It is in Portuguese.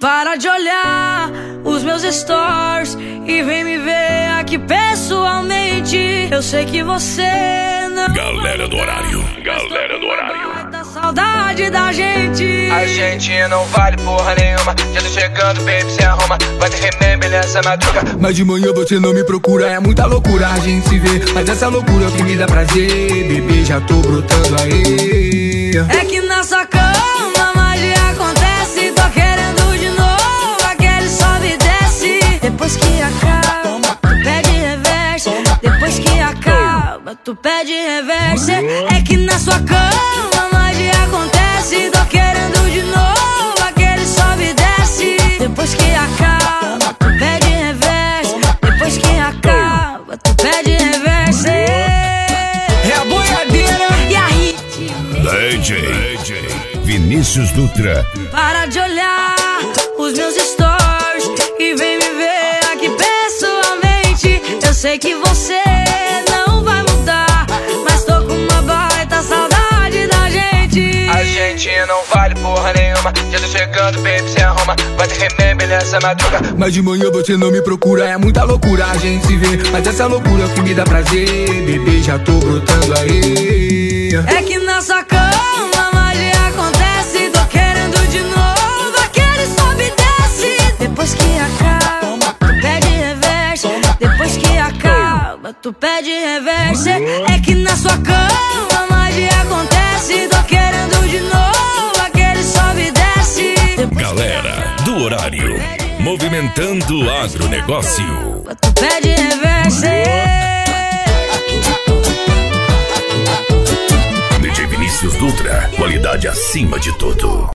Para de olhar os meus stories e vem me ver aqui pessoalmente. Eu sei que você não... Galera do horário, galera do horário. Tá saudade da gente. A gente não vale porra nenhuma. Já tô chegando, baby, se arruma. Vai ter remember nessa madruga. Mas de manhã você não me procura. É muita loucura a gente se vê. Mas essa loucura é o que me dá prazer. Bebê, já tô brotando aí. É que na sua cama magia acontece. Tô querendo de novo aquele sobe e desce. Depois que acaba, tu pede reverse. Depois que acaba, tu pede reverse. É que na sua cama magia acontece. Tô querendo de novo aquele sobe e desce. Depois que acaba, tu pede reverse. Depois que acaba, tu pede reverse. É a boiadeira e a hit. DJ Vinícius Dutra. Para de olhar os meus stories e vem me ver aqui pessoalmente. Eu sei que você não vai mudar, mas tô com uma baita saudade da gente. A gente não vale porra nenhuma. Já tô chegando, baby, se arruma. Vai ter remember nessa madruga. Mas de manhã você não me procura. É muita loucura a gente se vê. Mas essa loucura é o que me dá prazer. Bebê, já tô brotando aí. É que na sua cama magia acontece. Tô querendo de novo aquele sobe e desce. Depois que acaba, tu pede reverse. Depois que acaba, tu pede reverse. É que na sua cama magia acontece. Tô querendo de novo aquele sobe e desce. Galera do horário, movimentando o agronegócio. Tu pede reverse. DJ Vinícius Dutra, qualidade acima de tudo.